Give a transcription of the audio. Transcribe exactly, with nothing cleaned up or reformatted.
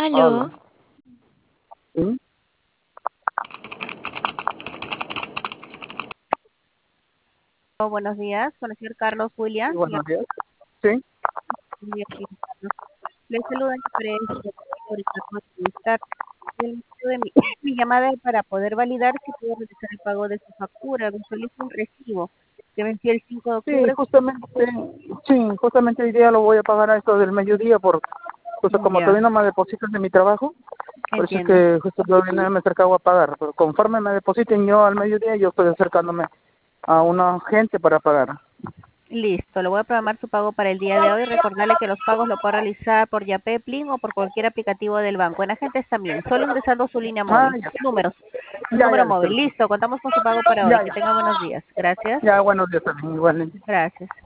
Aló. Hola. ¿Sí? Oh, buenos días, con el señor Carlos Sí, Williams. Señor, buenos días. Sí. le saluda en referencia a Ricardo Entrevistar. El motivo de mi, mi llamada es para poder validar si puedo realizar el pago de su factura. Visualizo un recibo que venció el cinco de Sí, octubre. justamente, sí, justamente hoy día lo voy a pagar a eso del mediodía por, justo como Ya, todavía no me depositan de mi trabajo, por eso es entiendo. que justo todavía no me he acercado a pagar, pero conforme me depositen yo al mediodía, yo estoy acercándome a una gente para pagar. Listo, le voy a programar su pago para el día de hoy. Recordarle que los pagos lo puede realizar por Yapay, Plin o por cualquier aplicativo del banco. En agentes también, solo ingresando su línea Ah, móvil, ya, sus números, su ya, ya, número listo, móvil. listo. Listo, contamos con su pago para hoy. Ya, Que ya, tenga buenos días. Gracias. ya, buenos días también, igualmente. Gracias.